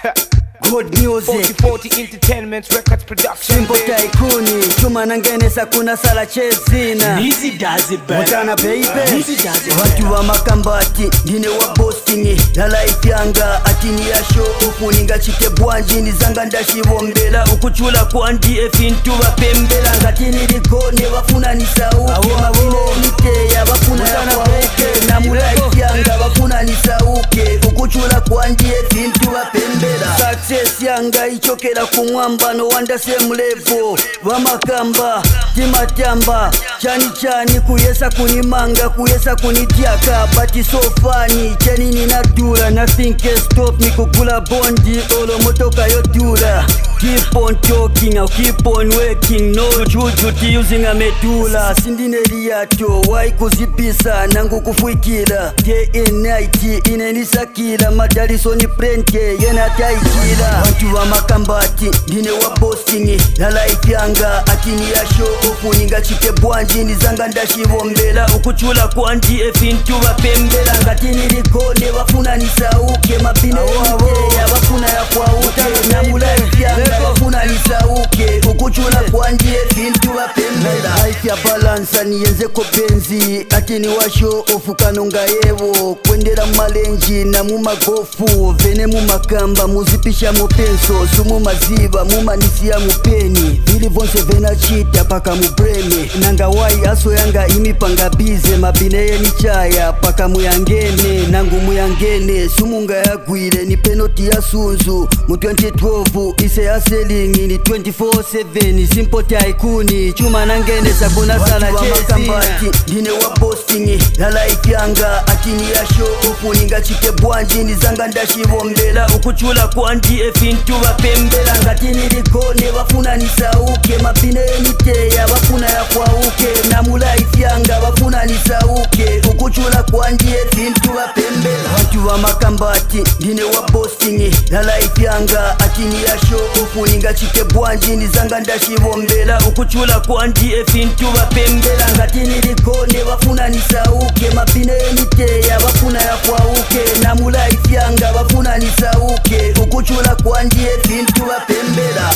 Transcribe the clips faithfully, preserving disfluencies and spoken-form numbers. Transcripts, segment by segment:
Good music forty forty Entertainment Records Production. Simple Tycoon Chuma nangenesa kuna sala chezina Easy does it better. Mutana baby Easy does it watu wa makambati ndine wa boasting na life yanga atini ya show ukuninga chite bwanji nizanga ndashibombela ukuchula kwandi efintu bapembela ngatini ligone bafuna nisauke mabine niteya bafuna ya kwauke na mu life yanga bafuna nisauke ukuchula kwandi efintu bapembela success yanga ichokera kumwamba no wanda same level wamakamba timatamba chani chani kuyesa kunimanga kuyesa kunityaka but so funny cheni ninadula nothing can stop me kukula bondi olo motoka yodula keep on talking I'll keep on working no juju ti using a medula sindine liato why kuzipisa nangu kufuikila day and night inenisakila madaliso ni prente yena taikila watu wa makambati ndine wa boasting na life yanga atini ya show ukuninga chite bwanji nizanga ndashibombela ukuchula kwandi efintu bapembela ngatini ligone bafuna nisauke mabine niteya bafuna ya kwauke na mu life yanga bafuna nisauke ukuchula kwandi efintu bapembela life ya balansa niyenze ko benzi atini wa show ofu kanonga yevo kwendera malenji na mu magofu vene mu makamba muzipisha mu penso sumu maziba mu manisia mu peni vili vonse vena chita paka mu breme nanga wai aso yanga imipanga bize mabine yeni chaya paka muyangene nangu muyangene sumunga yagwire ni penalty ya sunzu mu twenty twelve ise ya selling ni twenty-four seven Simple Tycoon chuma nangene sakuna sala chesi ndine wa boasting na life yanga atini ya show ukuninga chite bwanji nizanga ndashibombela ukuchula kwandi efintu bapembela ngatini ligone bafuna nisauke mabine niteya bafuna ya kwauke na mu life yanga bafuna nisauke ukuchula kwandi efintu bapembela watu wa makambati ndine wa boasting na life yanga atini ya show ukuninga chite bwanji nizanga ndashibombela ukuchula kwandi efintu bapembela ngatini ligone bafuna nisauke mabine niteya bafuna ya kwauke na mu life yanga bafuna nisauke ukuchula kwandi efintu bapembela.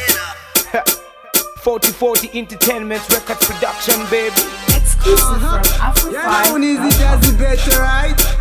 forty forty Entertainment Records Production, baby. Exclusive uh-huh. from Africa. Yeah, now easy does it better, right?